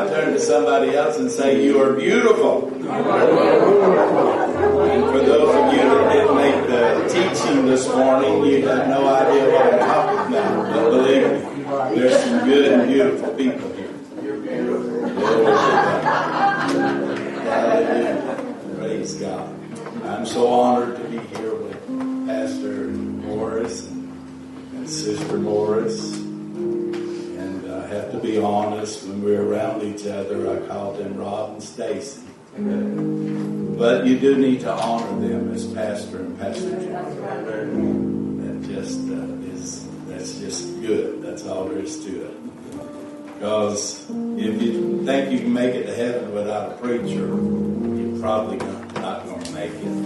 Now turn to somebody else and say, you are beautiful. And for those of you that didn't make the teaching this morning, you have no idea what I'm talking about. But believe me, there's some good and beautiful people here. You're beautiful. Hallelujah. Praise God. I'm so honored to be here with Pastor Morris and Sister Morris. And I have to be honest, when we're around each other, I call them Rob and Stacy. But you do need to honor them as Pastor and Pastor John. That's just good. That's all there is to it. Because if you think you can make it to heaven without a preacher, you're probably not going to make it.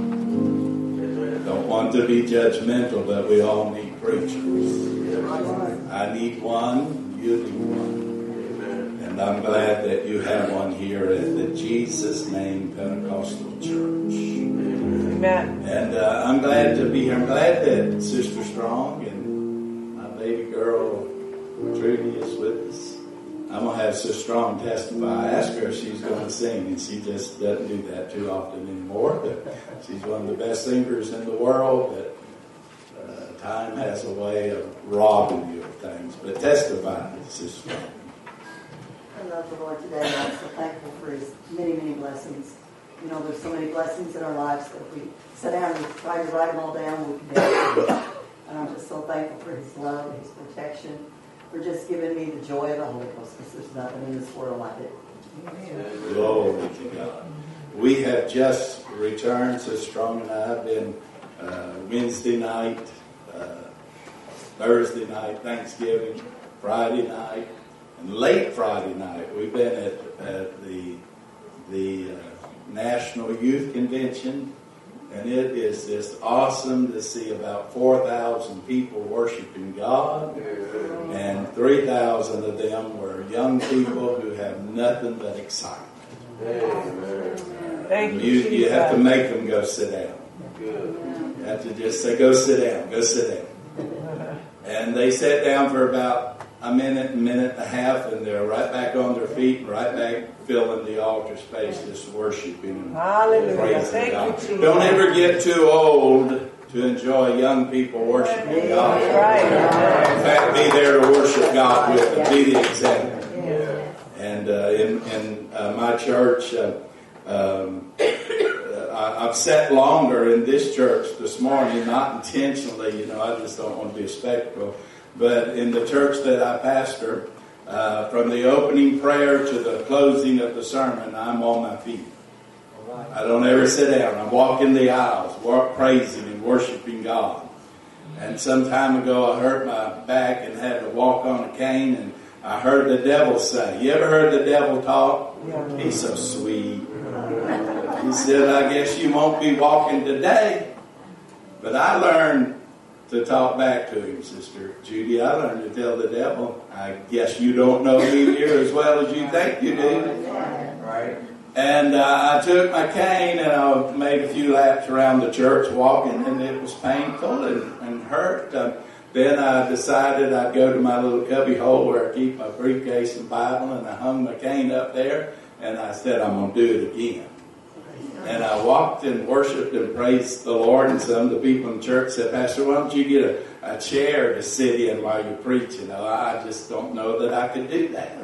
Don't want to be judgmental, but we all need preachers. I need one, you need one. And I'm glad that you have one here at the Jesus Name Pentecostal Church. Amen. And I'm glad to be here. I'm glad that Sister Strong and my baby girl Trudy is with us. I'm going to have Sister Strong testify. I asked her if she's going to sing, and she just doesn't do that too often anymore. But she's one of the best singers in the world, but time has a way of robbing you of things. But testify, Sister Strong. I love the Lord today, and I'm so thankful for His many, many blessings. You know, there's so many blessings in our lives that if we sit down and try to write them all down, we can never. And I'm just so thankful for His love, His protection, for just giving me the joy of the Holy Ghost, because there's nothing in this world like it. Amen. Glory to God. We have just returned, so Strong and I have been Wednesday night, Thursday night, Thanksgiving, Friday night, and late Friday night. We've been at the National Youth Convention, and it is just awesome to see about 4,000 people worshiping God, and 3,000 of them were young people who have nothing but excitement. Thank You have to make them go sit down. You have to just say, go sit down, go sit down. And they sat down for about a minute and a half, and they're right back on their feet, and right back filling the altar space, just worshiping. Hallelujah. Thank God. you, Jesus. Don't ever get too old to enjoy young people worshiping God. That's right. In fact, be there to worship God with them. Be the example. And in my church, I've sat longer in this church this morning, not intentionally, I just don't want to be a spectacle. But in the church that I pastor, from the opening prayer to the closing of the sermon, I'm on my feet. I don't ever sit down. I'm walking the aisles, praising and worshiping God. And some time ago, I hurt my back and had to walk on a cane, and I heard the devil say, you ever heard the devil talk? He's so sweet. He said, I guess you won't be walking today. But I learned to talk back to him, Sister Judy. I learned to tell the devil, I guess you don't know me here as well as you think you do. Right. And I took my cane and I made a few laps around the church walking, and it was painful and hurt. Then I decided I'd go to my little cubby hole where I keep my briefcase and Bible, and I hung my cane up there, and I said, I'm going to do it again. And I walked and worshiped and praised the Lord, and some of the people in church said, Pastor, why don't you get a chair to sit in while you're preaching? I just don't know that I could do that.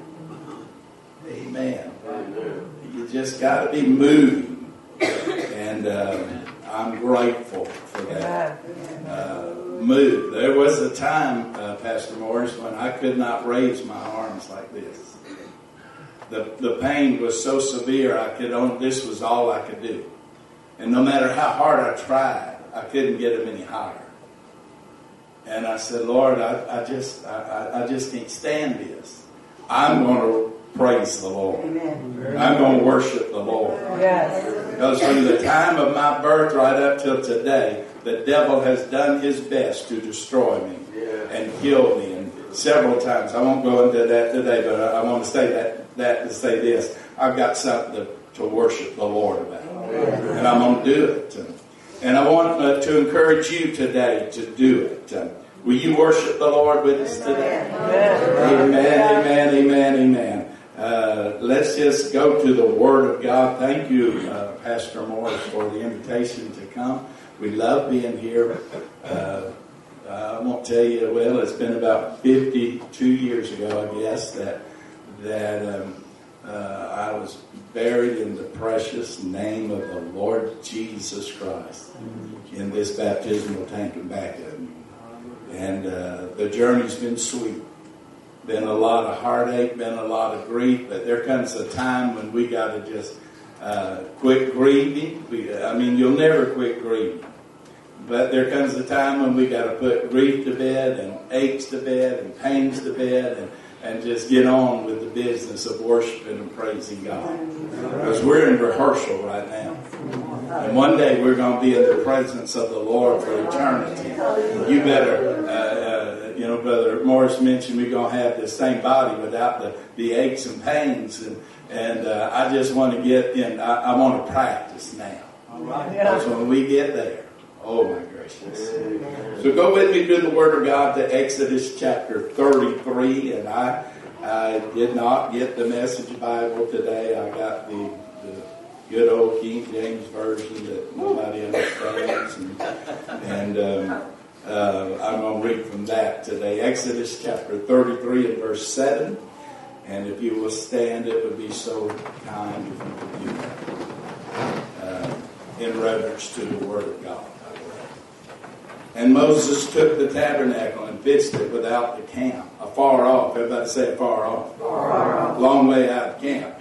Amen. You just got to be moving. And I'm grateful for that move. There was a time, Pastor Morris, when I could not raise my arms like this. The pain was so severe, this was all I could do. And no matter how hard I tried, I couldn't get them any higher. And I said, Lord, I just can't stand this. I'm going to praise the Lord. Amen. I'm going to worship the Lord. Yes. Because from the time of my birth right up till today, the devil has done his best to destroy me and kill me. And several times, I won't go into that today, but I want to say that to say this. I've got something to worship the Lord about. And I'm going to do it. And I want to encourage you today to do it. Will you worship the Lord with us today? Amen, amen, amen, amen. let's just go to the Word of God. Thank you, Pastor Morris, for the invitation to come. We love being here. I won't tell you, well, it's been about 52 years ago, I guess, that I was buried in the precious name of the Lord Jesus Christ in this baptismal tank and back of me. And the journey's been sweet. Been a lot of heartache, been a lot of grief, but there comes a time when we got to just quit grieving. You'll never quit grieving. But there comes a time when we got to put grief to bed and aches to bed and pains to bed and just get on with the business of worshiping and praising God. Because we're in rehearsal right now. And one day we're going to be in the presence of the Lord for eternity. You better, Brother Morris mentioned we're going to have the same body without the aches and pains. And I just want to get in. I want to practice now. Because when we get there, oh my gracious. So go with me to the Word of God to Exodus chapter 33. And I did not get the Message Bible today. I got the good old King James Version that nobody understands. And I'm going to read from that today. Exodus chapter 33 and verse 7. And if you will stand, it would be so kind if you could do that. In reverence to the Word of God. And Moses took the tabernacle and pitched it without the camp, afar off. Everybody say afar off. Far off. Long way out of camp.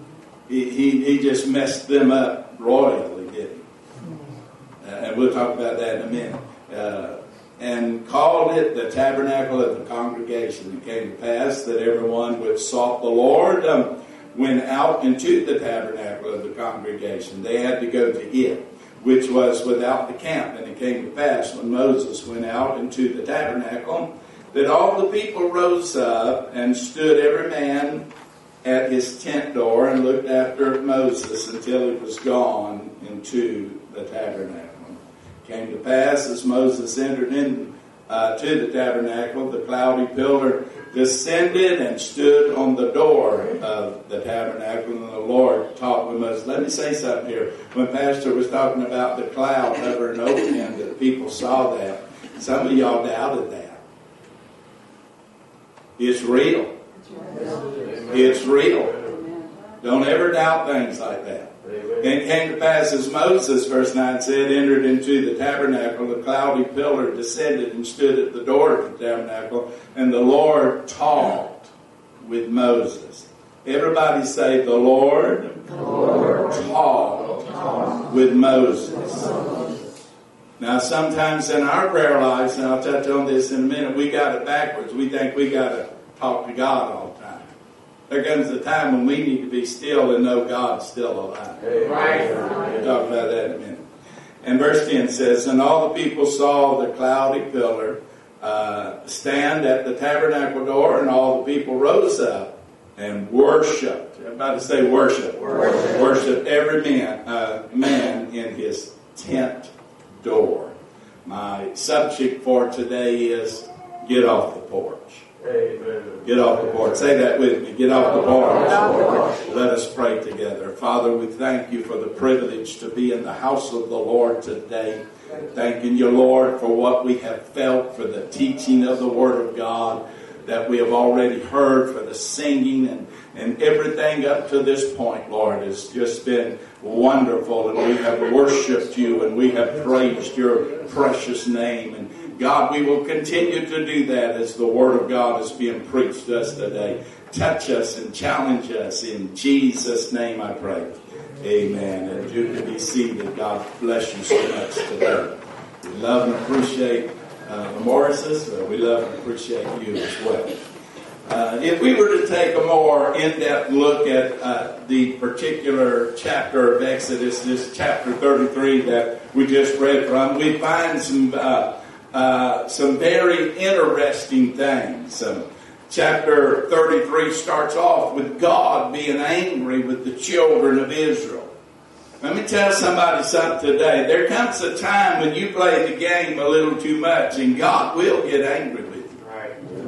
He just messed them up royally, didn't he? And we'll talk about that in a minute. And called it the tabernacle of the congregation. It came to pass that everyone which sought the Lord went out into the tabernacle of the congregation. They had to go to it, which was without the camp. And it came to pass when Moses went out into the tabernacle that all the people rose up and stood every man at his tent door and looked after Moses until he was gone into the tabernacle. It came to pass as Moses entered in to the tabernacle, the cloudy pillar descended and stood on the door of the tabernacle, and the Lord talked with Moses. Let me say something here. When Pastor was talking about the cloud hovering over him, that people saw that, some of y'all doubted that. It's real. It's real. Don't ever doubt things like that. And it came to pass as Moses, verse 9 said, entered into the tabernacle, the cloudy pillar descended and stood at the door of the tabernacle, and the Lord talked with Moses. Everybody say, the Lord talked with Moses. Now, sometimes in our prayer lives, and I'll touch on this in a minute, we got it backwards. We think we got to talk to God all the time. There comes a time when we need to be still and know God's still alive. Right. We'll talk about that in a minute. And verse 10 says, and all the people saw the cloudy pillar stand at the tabernacle door, and all the people rose up and worshipped. Everybody say worship. Worship every man in his tent door. My subject for today is get off the porch. Amen. Get off the porch. Say that with me. Get off the porch. Let us pray together. Father, we thank you for the privilege to be in the house of the Lord today. Thanking you, Lord, for what we have felt, for the teaching of the Word of God that we have already heard, for the singing and everything up to this point, Lord, has just been wonderful. And we have worshipped you and we have praised your precious name. And God, we will continue to do that as the Word of God is being preached to us today. Touch us and challenge us. In Jesus' name I pray. Amen. And you can be seated. God bless you so much today. We love and appreciate the Morrises. We love and appreciate you as well. If we were to take a more in-depth look at the particular chapter of Exodus, this chapter 33 that we just read from, we find some very interesting things. Chapter 33 starts off with God being angry with the children of Israel. Let me tell somebody something today. There comes a time when you play the game a little too much and God will get angry with you. Right.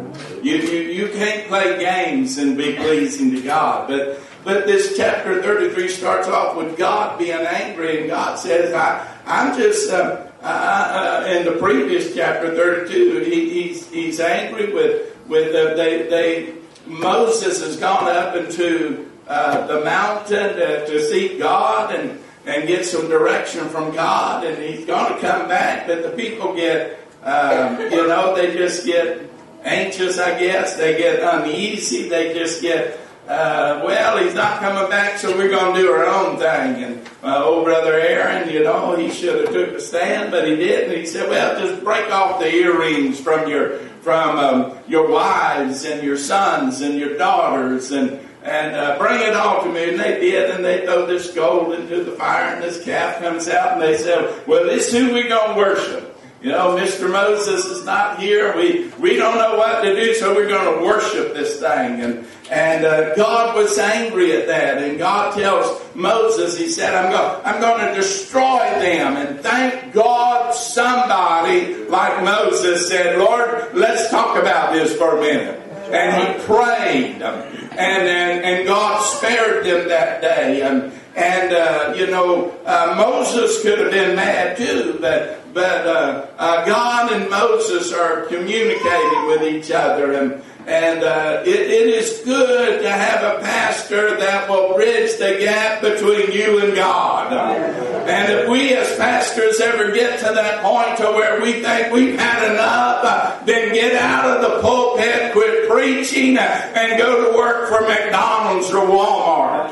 You can't play games and be pleasing to God. But this chapter 33 starts off with God being angry, and God says, I'm just, in the previous chapter 32, he's angry with Moses has gone up into the mountain to seek God and get some direction from God, and he's going to come back, but the people get, they just get anxious, I guess. They get uneasy. They just get, he's not coming back, so we're going to do our own thing. And old brother Aaron, he should have took a stand, but he didn't. He said, just break off the earrings from your wives and your sons and your daughters and bring it all to me. And they did, and they throw this gold into the fire, and this calf comes out, and they said, this is who we're going to worship. Mr. Moses is not here. We don't know what to do, so we're going to worship this thing. And God was angry at that. And God tells Moses, he said, I'm going to destroy them. And thank God somebody like Moses said, Lord, let's talk about this for a minute. And he prayed. And God spared them that day. Moses could have been mad too, but God and Moses are communicating with each other, and it is good to have a pastor that will bridge the gap between you and God. And if we as pastors ever get to that point to where we think we've had enough, then get out of the pulpit, quit preaching, and go to work for McDonald's or Walmart.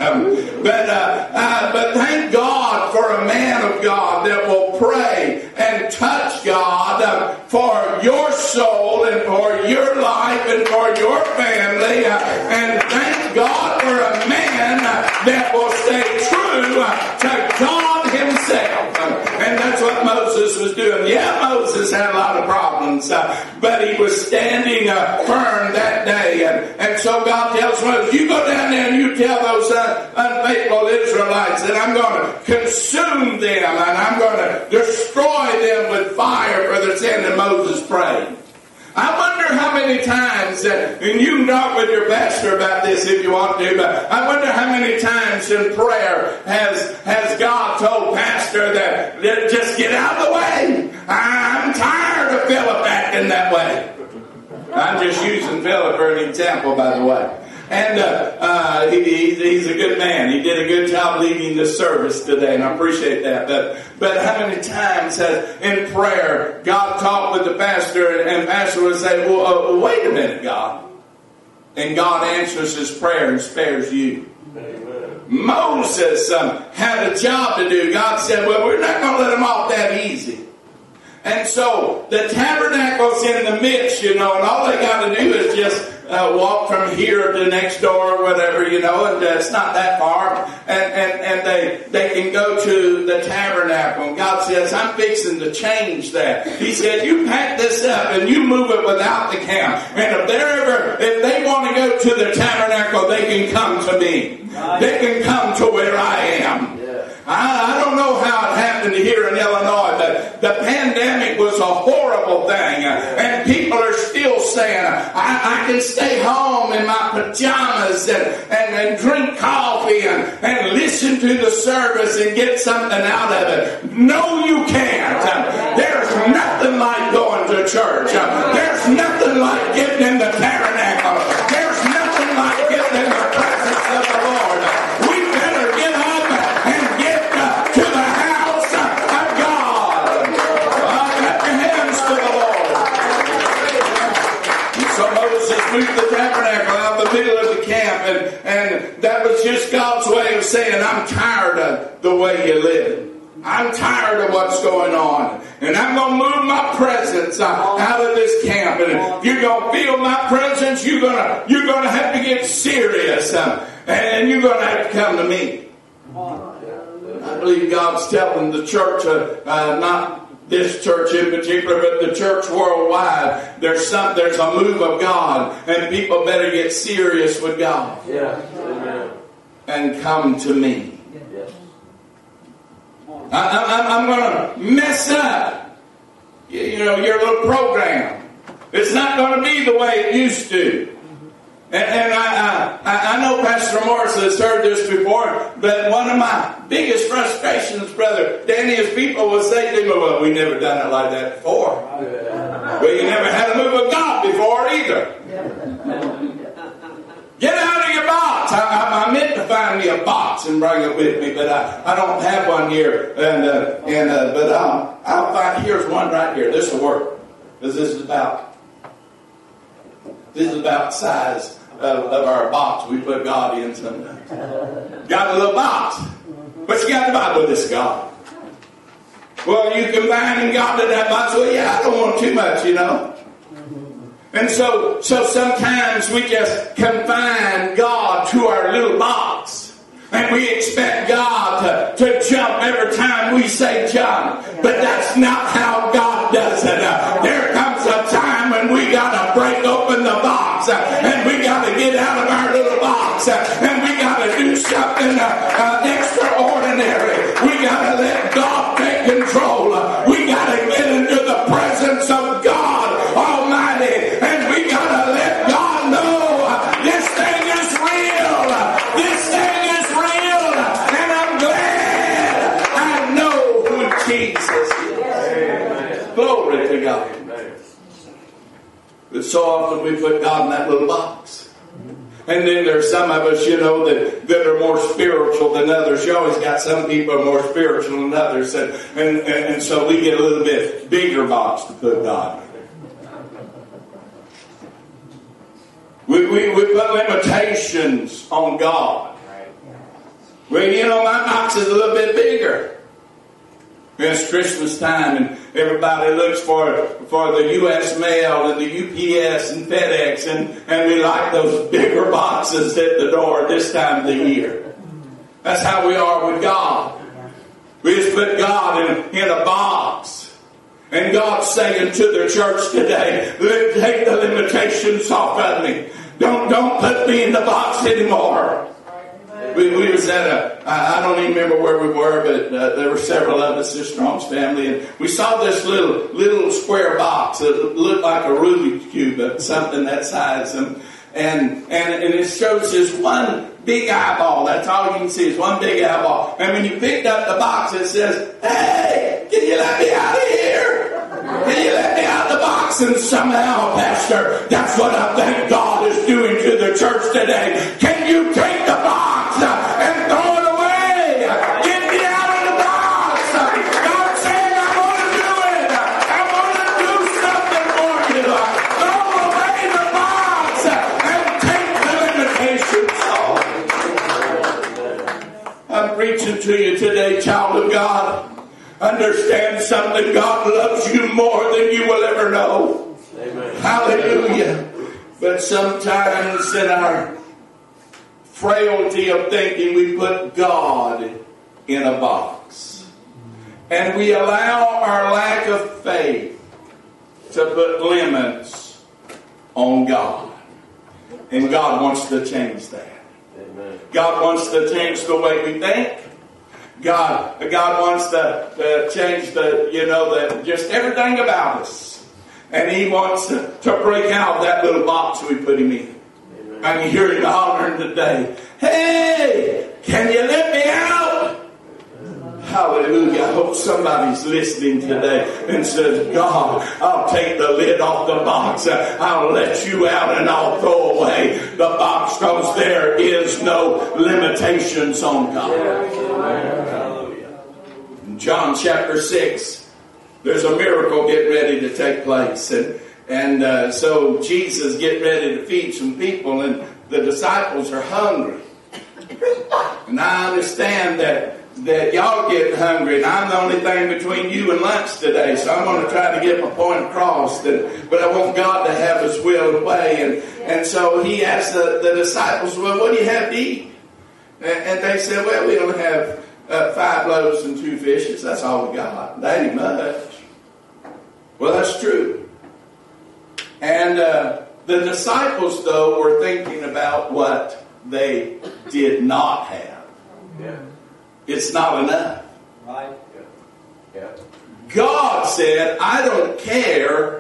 But thank God for a man of God that will pray and touch God for your soul and for your life and for your family. And thank God for a man that will stay true to God himself. And that's what Moses was doing. Yeah, Moses had a lot of problems, but he was standing firm that day. And so God tells Moses, you go down there and you tell those unfaithful Israelites that I'm going to consume them and I'm going to destroy them with fire for their sin. And Moses prayed. I wonder how many times, and you can talk with your pastor about this if you want to, but I wonder how many times in prayer has God told pastor that just get out of the way. I'm tired of Philip acting that way. I'm just using Philip for an example, by the way. And he's a good man. He did a good job leading the service today, and I appreciate that. But how many times in prayer God talked with the pastor, and pastor would say, wait a minute, God. And God answers his prayer and spares you. Amen. Moses had a job to do. God said, we're not going to let him off that easy. And so the tabernacle's in the midst, and all they got to do is just walk from here to next door or whatever, and it's not that far. And they can go to the tabernacle. And God says, I'm fixing to change that. He said, you pack this up and you move it without the camp. And if they want to go to the tabernacle, they can come to me. They can come to where I am. I don't know how it happened here in Illinois, but the pandemic was a horrible thing. And people are still saying, I can stay home in my pajamas and drink coffee and listen to the service and get something out of it. No, you can't. There's nothing like going to church. There's nothing like getting in the tabernacle. There's nothing like getting in the presence of the Lord. We better get up and get to the house of God. Clap your hands to the Lord. So Moses moved the tabernacle out of the middle of the camp, and that was just God's way of saying, I'm tired of the way you live. I'm tired of what's going on. And I'm going to move my presence out of this camp. And if you're going to feel my presence, you're going to have to get serious. And you're going to have to come to me. I believe God's telling the church, not this church in particular, but the church worldwide, there's a move of God. And people better get serious with God. Yeah. And come to me. I'm going to mess up, your little program. It's not going to be the way it used to. And I know Pastor Morris has heard this before, but one of my biggest frustrations, Brother Danny, is people will say to me, well, we never done it like that before. Well, you never had a move of God before either. Get out of your box. I meant to find me a box and bring it with me, but I don't have one here. But I'll find, here's one right here. This will work. Because this is about the size of our box we put God in sometimes. Got a little box. But you got the Bible, this God. Well, you combine God to that box. Well, yeah, I don't want too much, you know. And so sometimes we just confine God to our little box. And we expect God to jump every time we say jump. But that's not how God does it. There comes a time when we got to break open the box. And we got to get out of our little box. And we got to do something extraordinary. We got to let God take control. We got to get into the presence of God Almighty. And we got to let God know this thing is real. This thing is real. And I'm glad I know who Jesus is. Glory to God. But so often we put God in that little box. And then there's some of us, you know, that are more spiritual than others. You always got some people are more spiritual than others. And so we get a little bit bigger box to put God in. We put limitations on God. Well, you know, my box is a little bit bigger. It's Christmas time and everybody looks for the U.S. mail and the UPS and FedEx and we like those bigger boxes at the door this time of the year. That's how we are with God. We just put God in a box. And God's saying to the church today, take the limitations off of me. Don't put me in the box anymore. We was at I don't even remember where we were, but there were several of us, this Strong's family, and we saw this little square box that looked like a Rubik's Cube, but something that size, and it shows this one big eyeball. That's all you can see is one big eyeball. And when you picked up the box, it says, "Hey, can you let me out of here? Can you let me out of the box?" And somehow, Pastor, that's what I think God is doing to the church today. Can you take the box and throw it away? Get me out of the box. God saying, I want to do it. I want to do something for you. Throw away the box and take the limitations off. I'm preaching to you today, child of God. Understand something. God loves you more than you will ever know. Amen. Hallelujah. But sometimes in our frailty of thinking, we put God in a box. And we allow our lack of faith to put limits on God. And God wants to change that. Amen. God wants to change the way we think. God wants to change just everything about us. And He wants to break out that little box we put Him in. Amen. I can hear Him hollering today, "Hey, can you let me out?" Hallelujah. I hope somebody's listening today and says, "God, I'll take the lid off the box. I'll let you out and I'll throw away the box because there is no limitations on God." Hallelujah. In John chapter 6, there's a miracle getting ready to take place. And so Jesus getting ready to feed some people and the disciples are hungry. And I understand that y'all getting hungry, and I'm the only thing between you and lunch today, so I'm going to try to get my point across. But I want God to have His will and way. And so He asked the disciples, "Well, what do you have to eat?" And they said, "Well, we only have 5 loaves and 2 fishes. That's all we got. That ain't much." Well, that's true. And the disciples, though, were thinking about what they did not have. Yeah. It's not enough. Right. Yeah. God said, "I don't care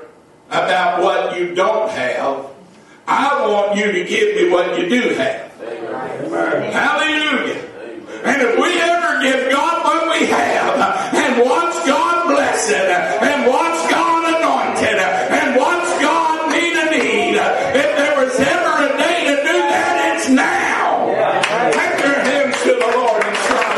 about what you don't have. I want you to give me what you do have. Amen. Hallelujah. Amen. And if we ever give God what we have, and watch God bless it, and watch God anoint it, and watch God meet a need, if there was ever a day to do that, it's now. Yeah. Take your hands to the Lord and shout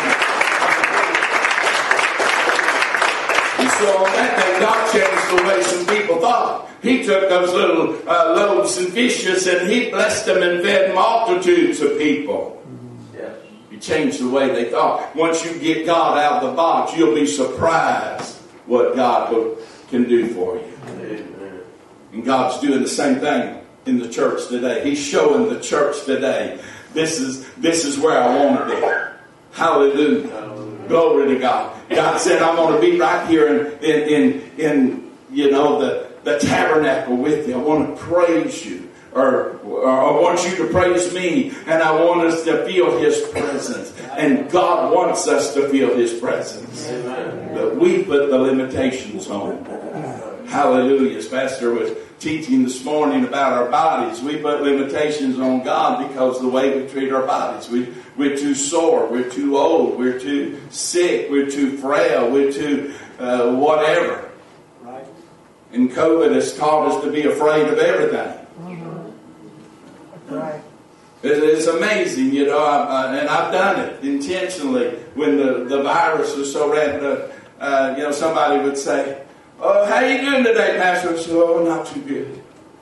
amen. And so on that day, God changed the way some people thought. He took those little loaves and fishes and He blessed them and fed multitudes of people. Yeah. He changed the way they thought. Once you get God out of the box, you'll be surprised what God can do for you. Amen. And God's doing the same thing in the church today. He's showing the church today, this is where I want to be. Hallelujah. Hallelujah. Glory to God. God said, I'm going to be right here in the tabernacle with you. I want to praise you. Or I want you to praise me. And I want us to feel His presence. And God wants us to feel His presence. Amen. But we put the limitations on. Hallelujah. As Pastor was teaching this morning about our bodies, we put limitations on God because of the way we treat our bodies. We're too sore. We're too old. We're too sick. We're too frail. We're too whatever. Right. And COVID has taught us to be afraid of everything. Right. It's amazing, and I've done it intentionally when the virus was so rampant up. Somebody would say, "Oh, how you doing today, Pastor?" I said, "Oh, not too good."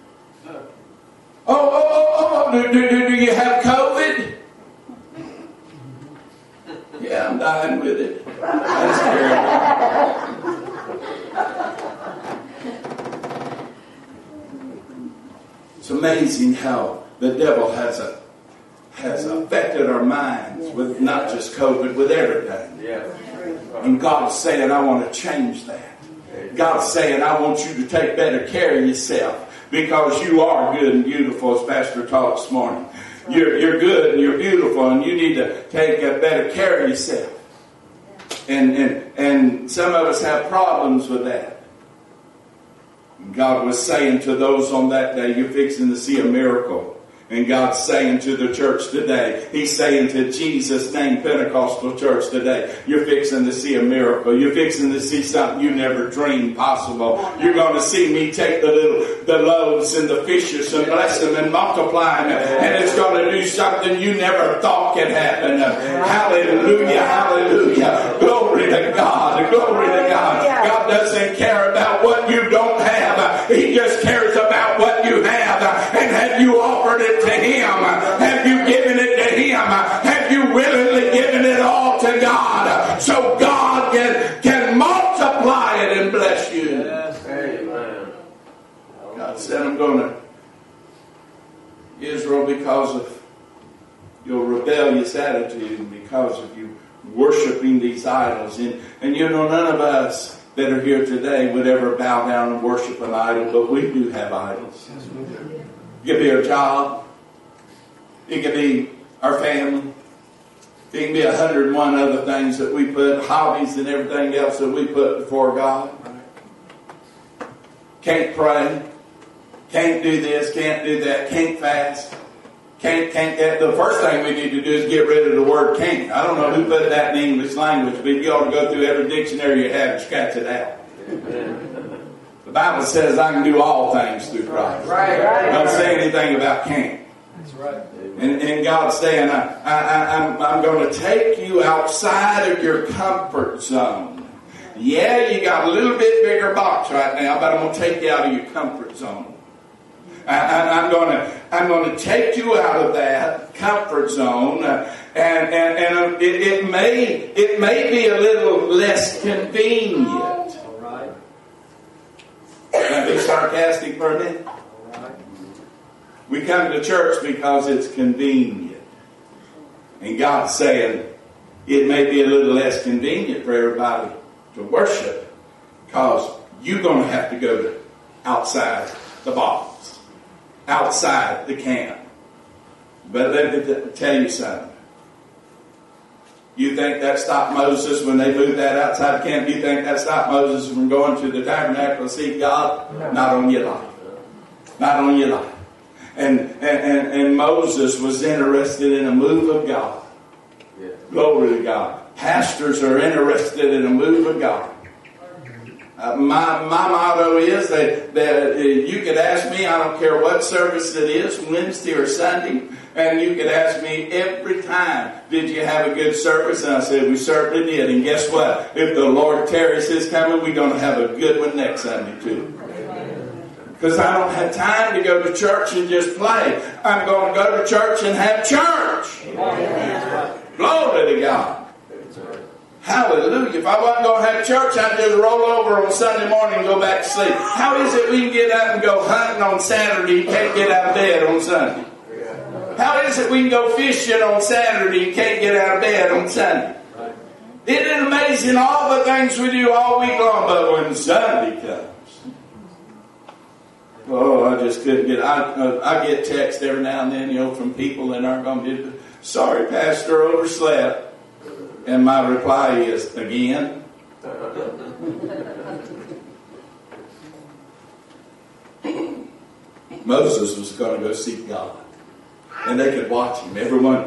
Do you have COVID? Yeah, I'm dying with it. That's terrible. It's amazing how the devil has affected our minds with not just COVID, with everything. Yeah. And God's saying, I want to change that. God's saying, I want you to take better care of yourself because you are good and beautiful, as Pastor taught this morning. You're good and you're beautiful, and you need to take better care of yourself. And some of us have problems with that. God was saying to those on that day, you're fixing to see a miracle. And God's saying to the church today, He's saying to Jesus' name Pentecostal church today, you're fixing to see a miracle. You're fixing to see something you never dreamed possible. You're going to see me take the loaves and the fishes and bless them and multiply them. And it's going to do something you never thought could happen. Hallelujah, hallelujah. Glory to God, glory to God. God doesn't care about what you don't have. He just cares about what you have. And have you offered it to Him? Have you given it to Him? Have you willingly given it all to God? So God can multiply it and bless you. Yes. Amen. God said, I'm going to Israel because of your rebellious attitude and because of you worshiping these idols. And none of us that are here today would ever bow down and worship an idol, but we do have idols. Yes, we do. It could be our job. It could be our family. It can be 101 other things that we put, hobbies and everything else that we put before God. Can't pray. Can't do this. Can't do that. Can't fast. Can't. The first thing we need to do is get rid of the word can't. I don't know who put that in English language, but you ought to go through every dictionary you have and scratch it out. The Bible says I can do all things through Christ. Right. Don't say anything about can't. That's right. And God's saying, I'm going to take you outside of your comfort zone. Yeah, you got a little bit bigger box right now, but I'm going to take you out of your comfort zone. I'm going to take you out of that comfort zone, and it may be a little less convenient. All right. Can I be sarcastic for a minute? All right. We come to church because it's convenient, and God's saying it may be a little less convenient for everybody to worship because you're going to have to go outside the box. Outside the camp. But let me tell you something. You think that stopped Moses when they moved that outside the camp? You think that stopped Moses from going to the tabernacle to see God? No. Not on your life. Not on your life. And Moses was interested in a move of God. Yeah. Glory to God. Pastors are interested in a move of God. My motto is that you could ask me, I don't care what service it is, Wednesday or Sunday, and you could ask me every time, did you have a good service? And I said, we certainly did. And guess what? If the Lord tarries His coming, we're going to have a good one next Sunday too. Because I don't have time to go to church and just play. I'm going to go to church and have church. Amen. Glory to God. Hallelujah. If I wasn't going to have church, I'd just roll over on Sunday morning and go back to sleep. How is it we can get out and go hunting on Saturday and can't get out of bed on Sunday? How is it we can go fishing on Saturday and can't get out of bed on Sunday? Isn't it amazing all the things we do all week long, but when Sunday comes, oh, I just couldn't get. I get texts every now and then, from people that aren't going to do. Sorry, Pastor, overslept. And my reply is, again? Moses was going to go seek God. And they could watch him. Everyone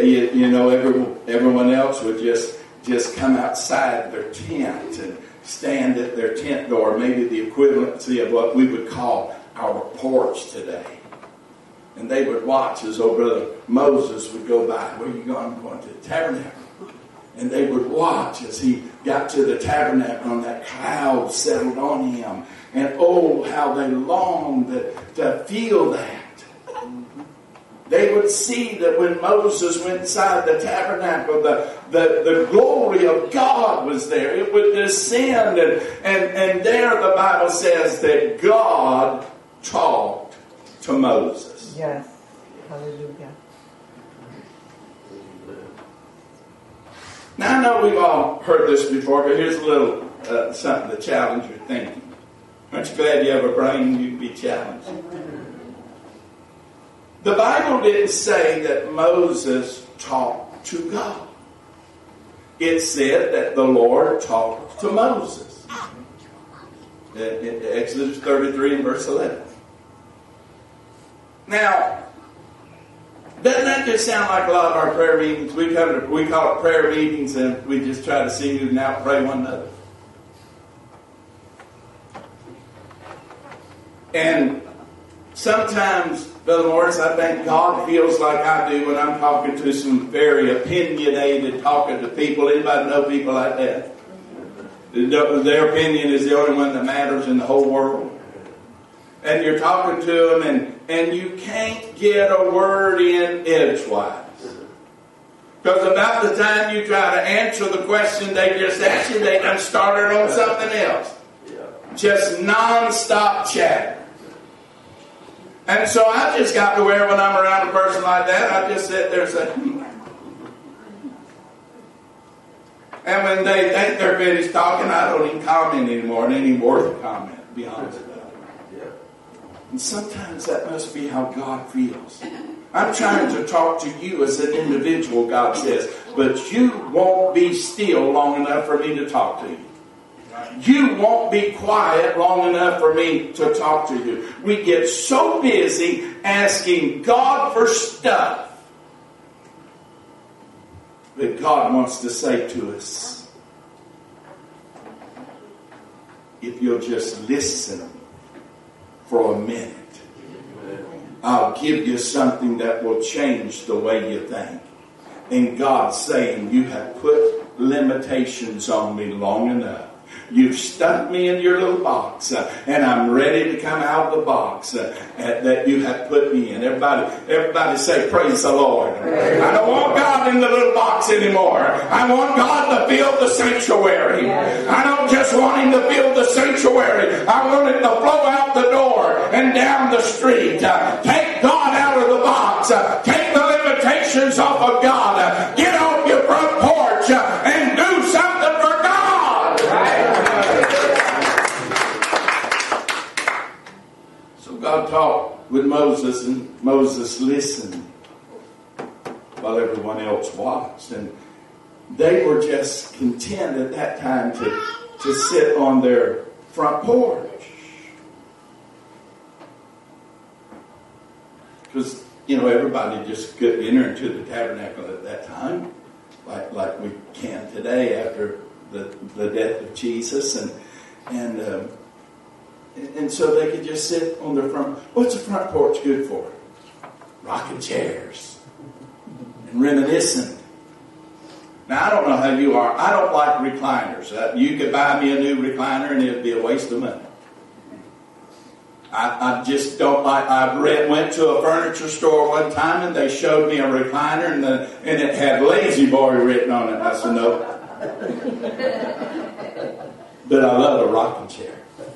else would just come outside their tent and stand at their tent door, maybe the equivalency of what we would call our porch today. And they would watch as old brother Moses would go by. Where are you going? I'm going to the tabernacle. And they would watch as he got to the tabernacle and that cloud settled on him. And oh, how they longed to feel that. They would see that when Moses went inside the tabernacle, the glory of God was there. It would descend. And there the Bible says that God talked to Moses. Yes. Hallelujah. Now, I know we've all heard this before, but here's a little something to challenge your thinking. Aren't you glad you have a brain and you can be challenged? The Bible didn't say that Moses talked to God. It said that the Lord talked to Moses. In Exodus 33 and verse 11. Now, doesn't that just sound like a lot of our prayer meetings? We call it prayer meetings, and we just try to sing it and out pray one another. And sometimes, Brother Morris, I think God feels like I do when I'm talking to some very opinionated, talking to people. Anybody know people like that? Their opinion is the only one that matters in the whole world. And you're talking to them, and you can't get a word in edgewise. Because about the time you try to answer the question they just asked you, they done started on something else. Just non-stop chat. And so I just got to where when I'm around a person like that, I just sit there and say, And when they think they're finished talking, I don't even comment anymore. It ain't even worth a comment, to be honest about it. And sometimes that must be how God feels. I'm trying to talk to you as an individual, God says, but you won't be still long enough for me to talk to you. You won't be quiet long enough for me to talk to you. We get so busy asking God for stuff that God wants to say to us, if you'll just listen for a minute, I'll give you something that will change the way you think. And God's saying, you have put limitations on me long enough. You've stuck me in your little box, and I'm ready to come out of the box that you have put me in. Everybody say, praise the Lord. Praise. I don't want God in the little box anymore. I want God to fill the sanctuary. Yes. I don't just want Him to fill the sanctuary. I want it to flow out the door and down the street. Take God out of the box. Take the limitations off of God. Get off your front porch and do something for God. God talked with Moses, and Moses listened while everyone else watched. And they were just content at that time to sit on their front porch. Because, everybody just couldn't enter into the tabernacle at that time like we can today after the death of Jesus. And so they could just sit on their front. What's a front porch good for? Rocking chairs and reminiscing. Now, I don't know how you are. I don't like recliners. You could buy me a new recliner and it would be a waste of money. I just don't like. Went to a furniture store one time and they showed me a recliner and it had Lazy Boy written on it. I said, no. But I love a rocking chair.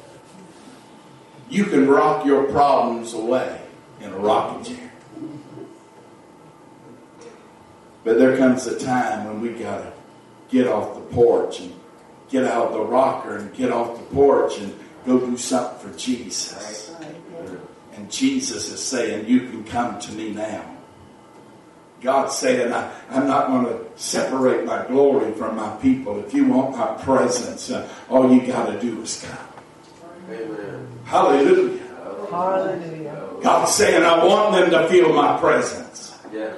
You can rock your problems away in a rocking chair. But there comes a time when we got to get off the porch and get out of the rocker and get off the porch and go do something for Jesus. And Jesus is saying, you can come to me now. God's saying, I'm not going to separate my glory from my people. If you want my presence, all you got to do is come. Amen. Hallelujah. Hallelujah. God's saying, I want them to feel my presence. Yes.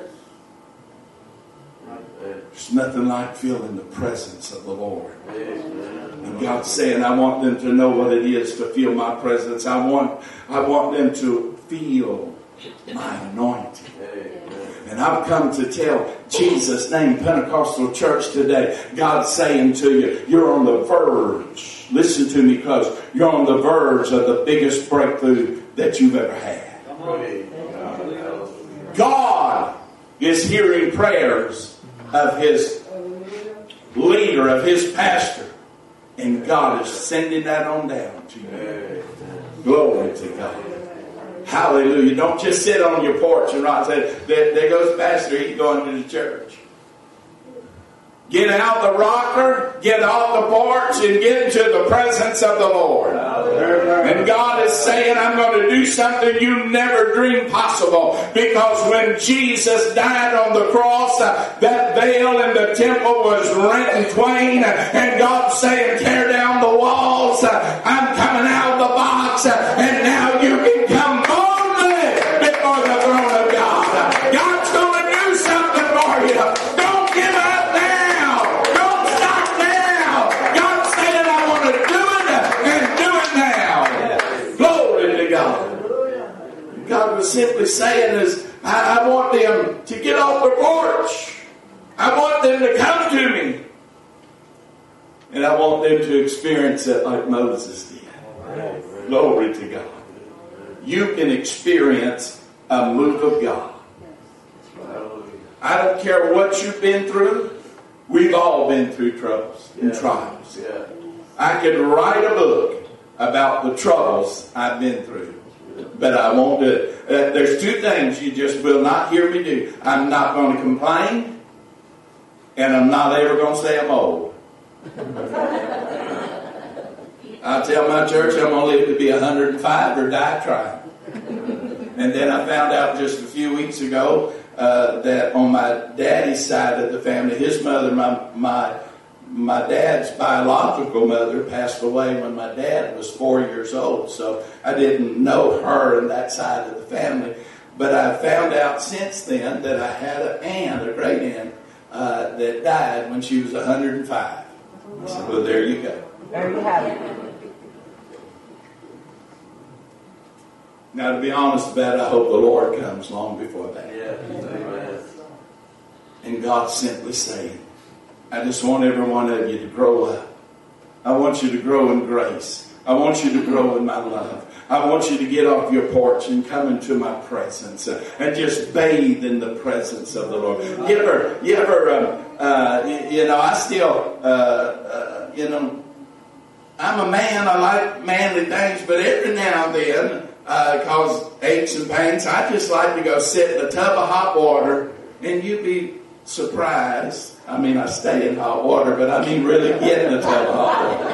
There's nothing like feeling the presence of the Lord. Amen. And God's saying, I want them to know what it is to feel my presence. I want them to feel my anointing. Amen. And I've come to tell Jesus' name, Pentecostal Church today, God's saying to you, you're on the verge. Listen to me, because you're on the verge of the biggest breakthrough that you've ever had. God is hearing prayers of His leader, of His pastor. And God is sending that on down to you. Glory to God. Hallelujah. Don't just sit on your porch and rock. Say, there goes Pastor, he's going to the church. Get out the rocker, get off the porch, and get into the presence of the Lord. And God is saying, I'm going to do something you never dreamed possible. Because when Jesus died on the cross, that veil in the temple was rent in twain. And God's saying, tear down the walls. I'm coming out of the box. And now you can come boldly before the throne of God. God's going to do something for you. Don't give up now. Don't stop now. God's saying, I want to do it and do it now. Glory to God. God was simply saying is, I want them to get off the porch. I want them to come to me. And I want them to experience it like Moses did. Glory to God. You can experience a move of God. I don't care what you've been through. We've all been through troubles and trials. I could write a book about the troubles I've been through. But I won't do it. There's two things you just will not hear me do. I'm not going to complain. And I'm not ever going to say I'm old. I tell my church I'm going to live to be 105 or die trying. And then I found out just a few weeks ago that on my daddy's side of the family, his mother, my dad's biological mother passed away when my dad was 4 years old. So I didn't know her and that side of the family. But I found out since then that I had an aunt, a great aunt, that died when she was 105. I said, well, there you go. There you have it. Now, to be honest about it, I hope the Lord comes long before that. And God's simply saying, I just want every one of you to grow up. I want you to grow in grace. I want you to grow in my love. I want you to get off your porch and come into my presence and just bathe in the presence of the Lord. You ever, I still, I'm a man. I like manly things, but every now and then, cause aches and pains, I just like to go sit in a tub of hot water, and you'd be surprised. I mean, I stay in hot water, but I mean really get in a tub of hot water.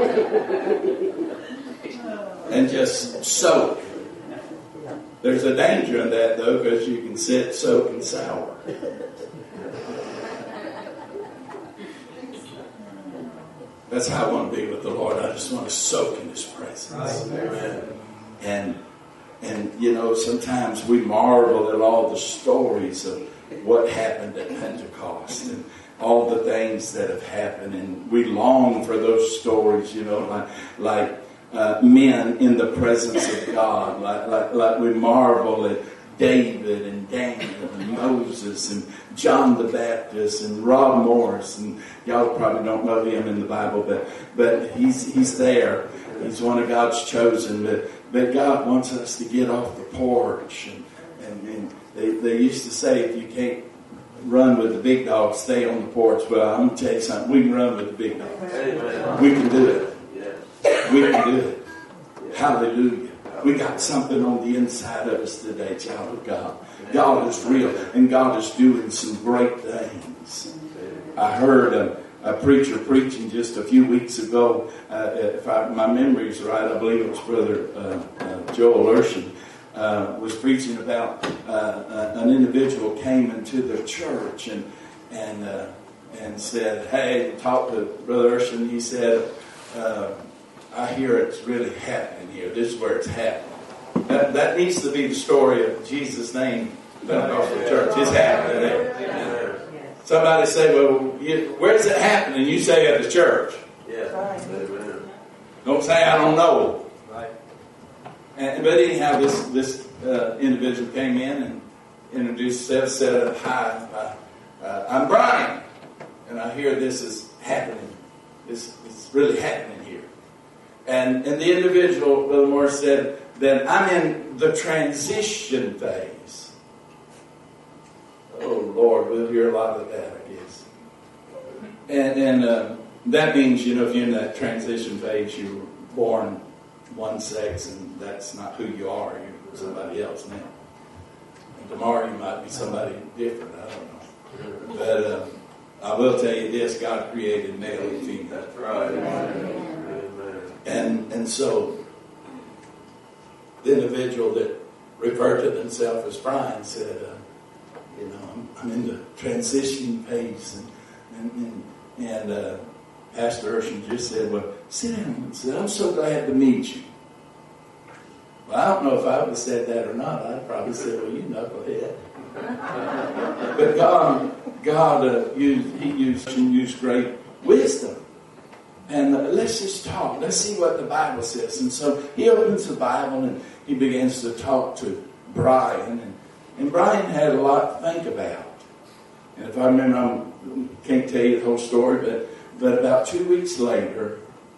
And just soak. There's a danger in that, though, because you can sit, soak, and sour. That's how I want to be with the Lord. I just want to soak in His presence. Right. Amen. And you know, sometimes we marvel at all the stories of what happened at Pentecost and all the things that have happened, and we long for those stories, you know, like men in the presence of God, like we marvel at David and Daniel and Moses and John the Baptist and Rob Morris, and y'all probably don't know him in the Bible, but he's there. He's one of God's chosen, but God wants us to get off the porch, and they used to say, if you can't run with the big dogs, stay on the porch. Well, I'm going to tell you something. We can run with the big dogs. Amen. We can do it. We can do it. Hallelujah. We got something on the inside of us today, child of God. God is real, and God is doing some great things. I heard a preacher preaching just a few weeks ago. If my memory is right, I believe it was Brother Joel Urshan. Was preaching about an individual came into the church and said, "Hey," talked to Brother Urshan. He said, "I hear it's really happening here. This is where it's happening." That needs to be the story of Jesus' name Pentecostal Church. It's happening there. Somebody say, "Well, where's it happening?" You say at the church. Don't say I don't know. But anyhow, this individual came in and introduced himself, said, "Hi, I'm Brian, and I hear this is happening. It's really happening here." And the individual, Brother Morris, said that I'm in the transition phase. Oh Lord, we'll hear a lot of that, I guess. And that means, you know, if you're in that transition phase, you were born one sex, and that's not who you are. You're somebody else now. And tomorrow you might be somebody different. I don't know. But I will tell you this: God created male and female. That's right. And so the individual that referred to themselves as Brian said, "You know, I'm in the transition phase," and Pastor Urshan just said, "Well, sit down," and said, "I'm so glad to meet you." Well, I don't know if I would have said that or not. I'd probably said, "Well, you knucklehead." But God used great wisdom. And let's just talk. Let's see what the Bible says. And so he opens the Bible and he begins to talk to Brian. And Brian had a lot to think about. And if I remember, I can't tell you the whole story, but about 2 weeks later,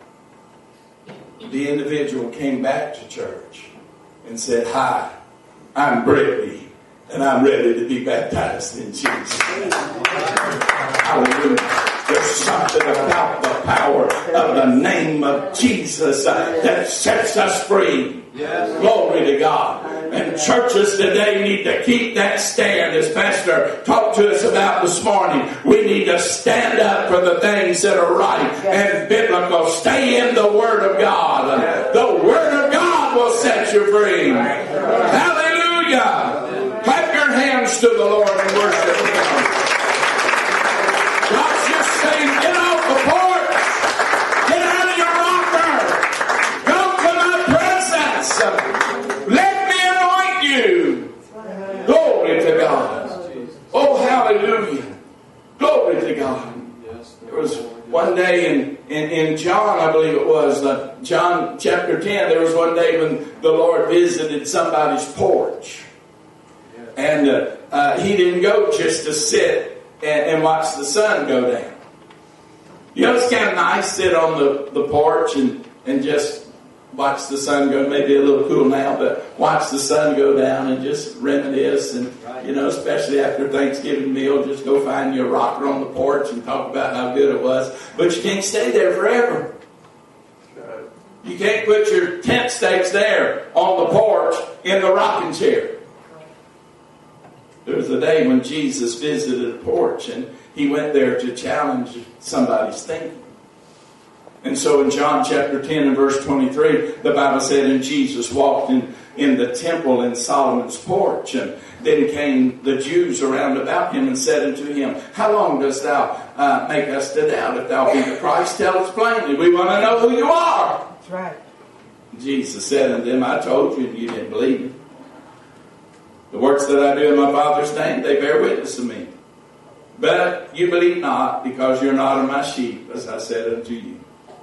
the individual came back to church and said, "Hi, I'm Brittany, and I'm ready to be baptized in Jesus' name." Hallelujah. There's something about the power of the name of Jesus that sets us free. Yes. Glory to God. And churches today need to keep that stand, as Pastor talked to us about this morning. We need to stand up for the things that are right and biblical. Stay in the Word of God. The Word of God will set you free. Hallelujah. Clap your hands to the Lord and worship Him. God's just saying, get off the porch. Get out of your rocker. Come to my presence. Let me anoint you. Glory to God. Oh, hallelujah. Glory to God. There was one day in John, I believe it was, John chapter 10, there was one day when the Lord visited somebody's porch. And he didn't go just to sit and watch the sun go down. You know, it's kind of nice to sit on the porch and just watch the sun go. Maybe a little cool now, but watch the sun go down and just reminisce. And, you know, especially after Thanksgiving meal, just go find your rocker on the porch and talk about how good it was. But you can't stay there forever. You can't put your tent stakes there on the porch in the rocking chair. There was a day when Jesus visited a porch and he went there to challenge somebody's thinking. And so in John chapter 10 and verse 23, the Bible said, and Jesus walked in the temple in Solomon's porch. And then came the Jews around about him and said unto him, how long dost thou make us to doubt? If thou be the Christ, tell us plainly. We want to know who you are. That's right. Jesus said unto them, I told you and you didn't believe me. The works that I do in my Father's name, they bear witness of me. But you believe not, because you're not of my sheep, as I said unto you.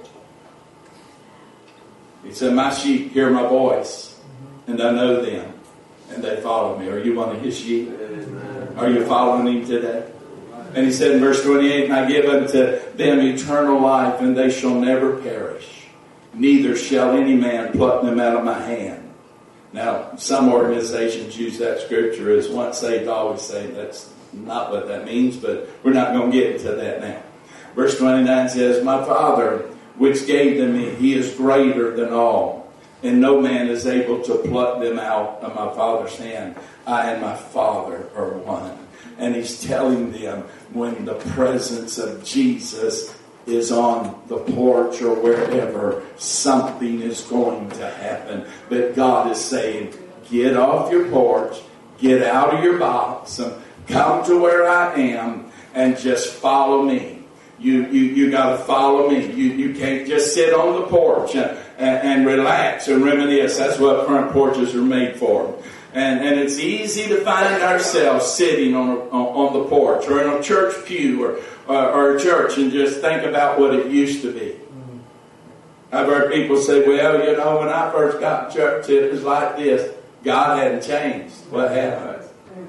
He said, my sheep hear my voice, and I know them, and they follow me. Are you one of his sheep? Amen. Are you following him today? And he said in verse 28, and I give unto them eternal life, and they shall never perish. Neither shall any man pluck them out of my hand. Now, some organizations use that scripture as once saved, always saved. That's not what that means, but we're not going to get into that now. Verse 29 says, my Father, which gave them me, he is greater than all, and no man is able to pluck them out of my Father's hand. I and my Father are one. And he's telling them when the presence of Jesus is on the porch or wherever, something is going to happen. But God is saying, get off your porch, get out of your box, come to where I am, and just follow me. You got to follow me. You can't just sit on the porch and relax and reminisce. That's what front porches are made for. And it's easy to find ourselves sitting on the porch or in a church pew or a church and just think about what it used to be. I've heard people say, well, you know, when I first got to church, it was like this. God hadn't changed. What happened?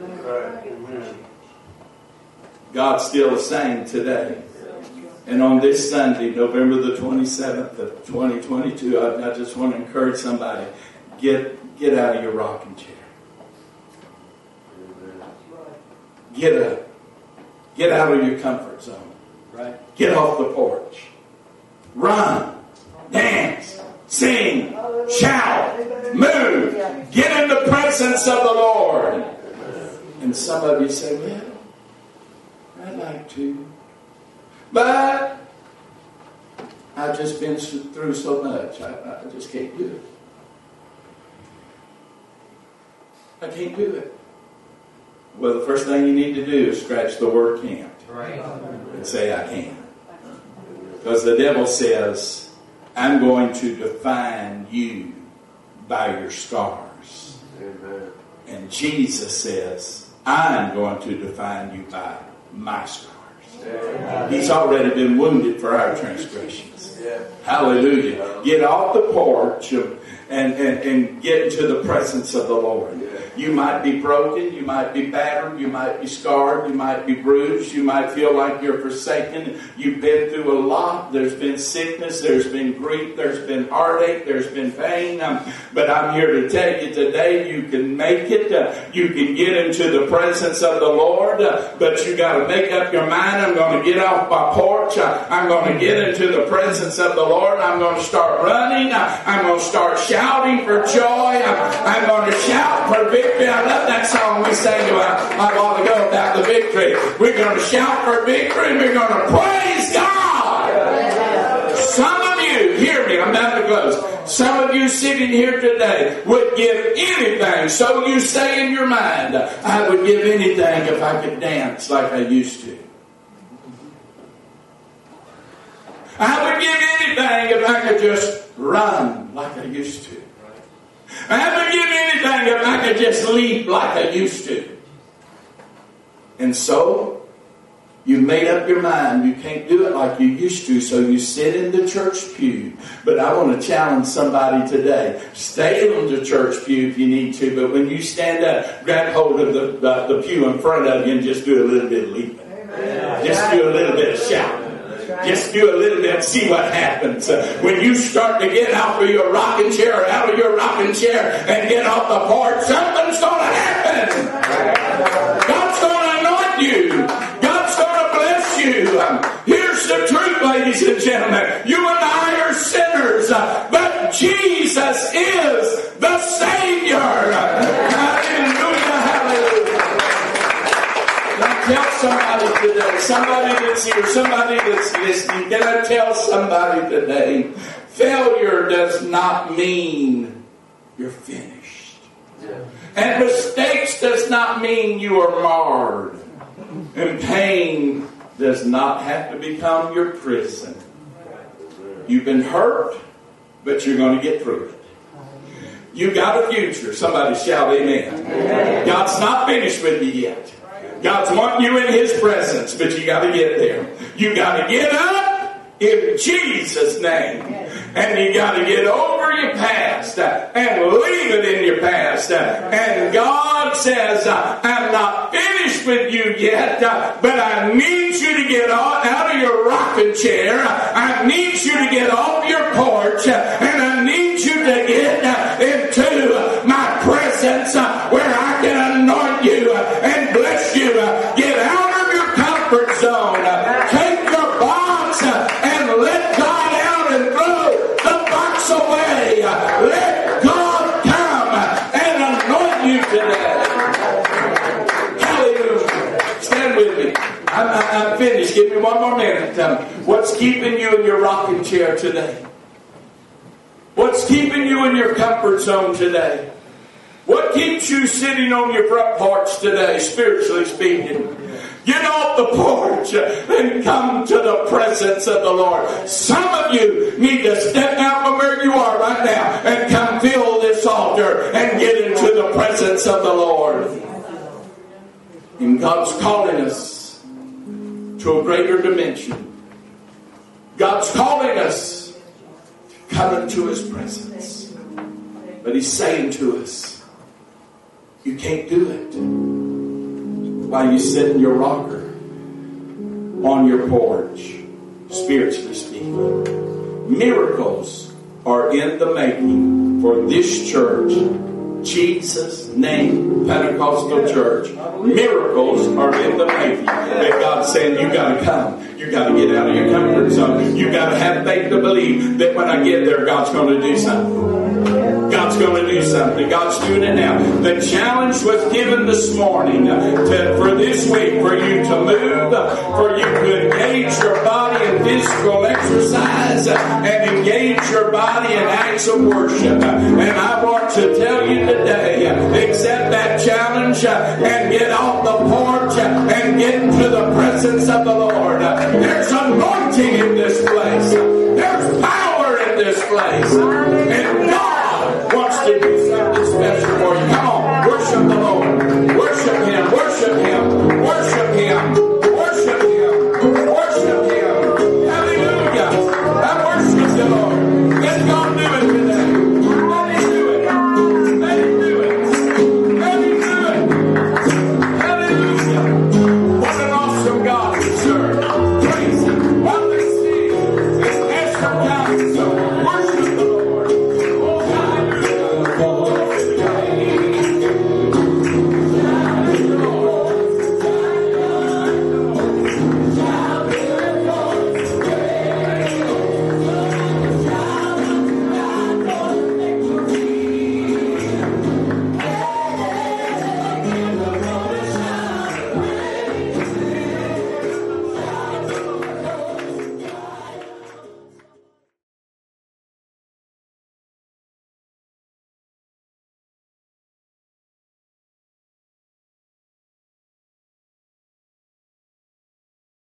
God's still the same today. And on this Sunday, November the 27th of 2022, I just want to encourage somebody, get out of your rocking chair. Get up. Get out of your comfort zone. Right? Get off the porch. Run. Dance. Sing. Shout. Move. Get in the presence of the Lord. And some of you say, well, I'd like to. But I've just been through so much. I just can't do it. I can't do it. Well, the first thing you need to do is scratch the word can't. Right. And say, I can't. Because the devil says, I'm going to define you by your scars. Amen. And Jesus says, I'm going to define you by my scars. He's already been wounded for our transgressions. Hallelujah. Get off the porch and get into the presence of the Lord. You might be broken, you might be battered, you might be scarred, you might be bruised, you might feel like you're forsaken. You've been through a lot. There's been sickness, there's been grief, there's been heartache, there's been pain. But I'm here to tell you today, you can make it. You can get into the presence of the Lord. But you got to make up your mind, I'm going to get off my porch. I'm going to get into the presence of the Lord. I'm going to start running. I'm going to start shouting for joy. I'm going to shout for victory. I love that song we sang a while ago about the victory. We're going to shout for victory and we're going to praise God. Some of you, hear me, I'm about to close. Some of you sitting here today would give anything, so you say in your mind, I would give anything if I could dance like I used to. I would give anything if I could just run like I used to. I would give anything if I could just leap like I used to. And so, you made up your mind you can't do it like you used to, so you sit in the church pew. But I want to challenge somebody today. Stay in the church pew if you need to, but when you stand up, grab hold of the pew in front of you and just do a little bit of leaping. Amen. Just do a little bit of shouting. Just do a little bit and see what happens. When you start to get out of your rocking chair or out of your rocking chair and get off the porch, something's going to happen. God's going to anoint you. God's going to bless you. Here's the truth, ladies and gentlemen. You and I are sinners, but Jesus is the Savior. Hallelujah, hallelujah. Now tell somebody today, somebody that's here, somebody that's listening, can I tell somebody today, failure does not mean you're finished. And mistakes does not mean you are marred. And pain does not have to become your prison. You've been hurt, but you're going to get through it. You got a future. Somebody shout amen. God's not finished with you yet. God's wanting you in His presence, but you got to get there. You got to get up in Jesus' name. And you got to get over your past and leave it in your past. And God says, I'm not finished with you yet, but I need you to get out of your rocking chair. I need you to get off your porch. And I need you to get into my presence where I can anoint you and bless you. Get out of your comfort zone. Take your box and let God out and throw the box away. Let God come and anoint you today. Hallelujah. Stand with me. I'm finished. Give me one more minute. What's keeping you in your rocking chair today? What's keeping you in your comfort zone today? What keeps you sitting on your front porch today, spiritually speaking? Get off the porch and come to the presence of the Lord. Some of you need to step out from where you are right now and come fill this altar and get into the presence of the Lord. And God's calling us to a greater dimension. God's calling us to come into His presence. But He's saying to us, you can't do it while you sit in your rocker on your porch, spiritually speaking. Miracles are in the making for this church, Jesus' name Pentecostal Church. Miracles are in the making. And God's saying, you got to come. You got to get out of your comfort zone. You got to have faith to believe that when I get there, God's going to do something. God's going to do something. God's doing it now. The challenge was given this morning for this week for you to move, for you to engage your body in physical exercise and engage your body in acts of worship. And I want to tell you today, accept that challenge and get off the porch and get into the presence of the Lord. There's anointing in this place. There's power in this place. And God wants to do something special for you. Come on, worship the Lord. Worship Him, worship Him, worship Him.